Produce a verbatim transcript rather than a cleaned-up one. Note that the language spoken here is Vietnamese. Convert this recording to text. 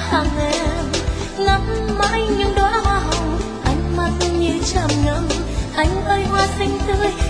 thằng em ngắm mãi những đóa hoa hồng, ánh mắt như trầm ngâm. Anh ơi hoa xinh tươi